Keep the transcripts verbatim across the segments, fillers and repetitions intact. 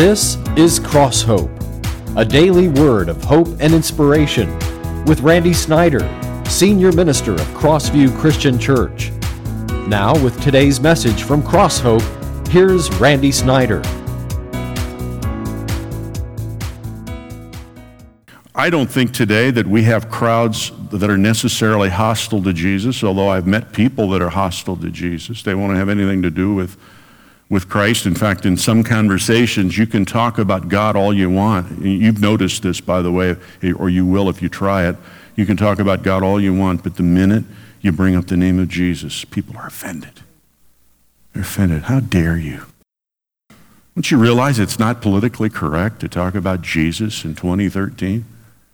This is Cross Hope, a daily word of hope and inspiration with Randy Snyder, Senior Minister of Crossview Christian Church. Now with today's message from Cross Hope, here's Randy Snyder. I don't think today that we have crowds that are necessarily hostile to Jesus, although I've met people that are hostile to Jesus. They won't have anything to do with, with Christ. In fact, in some conversations, you can talk about God all you want. You've noticed this, by the way, or you will if you try it. You can talk about God all you want, but the minute you bring up the name of Jesus, people are offended. They're offended. How dare you? Don't you realize it's not politically correct to talk about Jesus in twenty thirteen?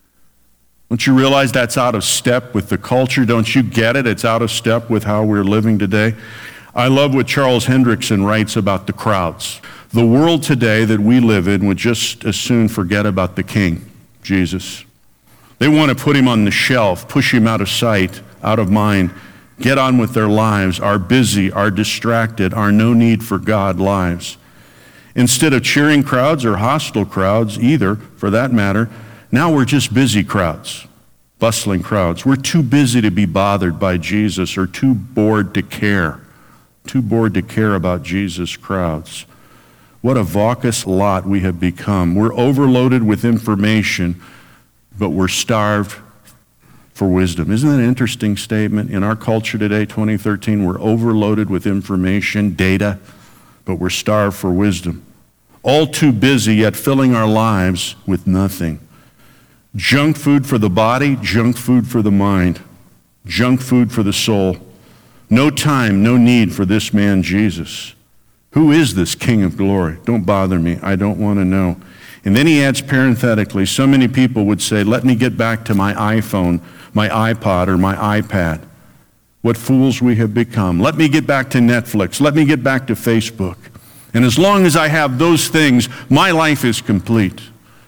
Don't you realize that's out of step with the culture? Don't you get it? It's out of step with how we're living today. I love what Charles Hendrickson writes about the crowds. The world today that we live in would just as soon forget about the King, Jesus. They want to put him on the shelf, push him out of sight, out of mind, get on with their lives, are busy, are distracted, are no need for God lives. Instead of cheering crowds or hostile crowds, either, for that matter, now we're just busy crowds, bustling crowds. We're too busy to be bothered by Jesus or too bored to care, too bored to care about Jesus crowds. What a vacuous lot we have become. We're overloaded with information, but we're starved for wisdom. Isn't that an interesting statement? In our culture today, twenty thirteen, we're overloaded with information, data, but we're starved for wisdom. All too busy, yet filling our lives with nothing. Junk food for the body, junk food for the mind, junk food for the soul. No time, no need for this man Jesus. Who is this King of glory? Don't bother me. I don't want to know. And then he adds parenthetically, so many people would say, let me get back to my iPhone, my iPod, or my iPad. What fools we have become. Let me get back to Netflix. Let me get back to Facebook. And as long as I have those things, my life is complete.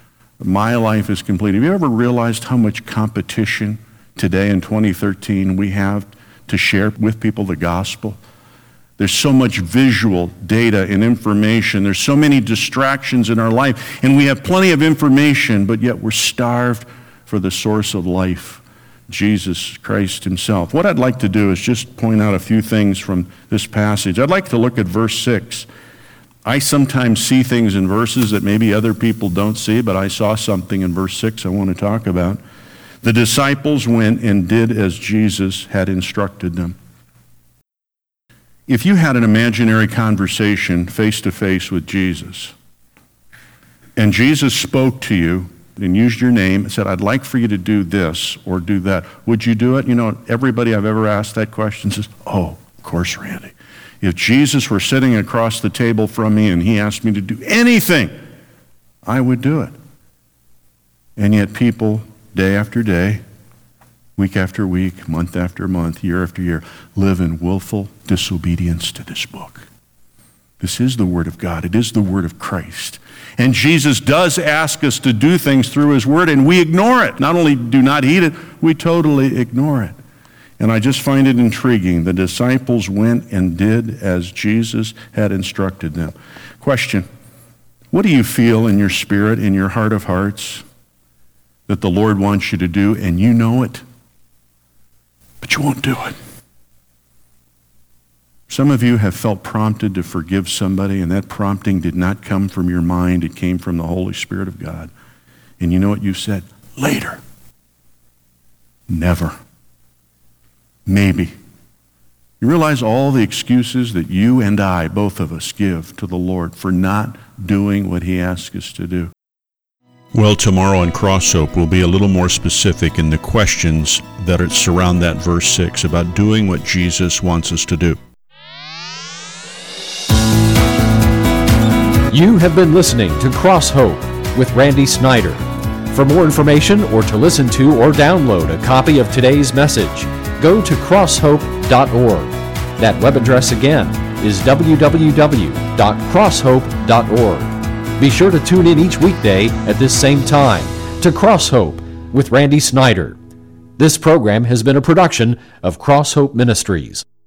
My life is complete. Have you ever realized how much competition today in twenty thirteen we have to share with people the gospel? There's so much visual data and information. There's so many distractions in our life. And we have plenty of information, but yet we're starved for the source of life, Jesus Christ himself. What I'd like to do is just point out a few things from this passage. I'd like to look at verse six. I sometimes see things in verses that maybe other people don't see, but I saw something in verse six I want to talk about. The disciples went and did as Jesus had instructed them. If you had an imaginary conversation face-to-face with Jesus, and Jesus spoke to you and used your name and said, I'd like for you to do this or do that, would you do it? You know, everybody I've ever asked that question says, oh, of course, Randy. If Jesus were sitting across the table from me and he asked me to do anything, I would do it. And yet people, day after day, week after week, month after month, year after year, live in willful disobedience to this book. This is the Word of God. It is the Word of Christ. And Jesus does ask us to do things through his Word, and we ignore it. Not only do not heed it, we totally ignore it. And I just find it intriguing. The disciples went and did as Jesus had instructed them. Question, what do you feel in your spirit, in your heart of hearts, that the Lord wants you to do, and you know it, but you won't do it? Some of you have felt prompted to forgive somebody, and that prompting did not come from your mind. It came from the Holy Spirit of God. And you know what you've said? Later. Never. Maybe. You realize all the excuses that you and I, both of us, give to the Lord for not doing what he asks us to do. Well, tomorrow on Cross Hope, we'll be a little more specific in the questions that surround that verse six about doing what Jesus wants us to do. You have been listening to Cross Hope with Randy Snyder. For more information or to listen to or download a copy of today's message, go to cross hope dot org. That web address again is w w w dot cross hope dot org. Be sure to tune in each weekday at this same time to Cross Hope with Randy Snyder. This program has been a production of Cross Hope Ministries.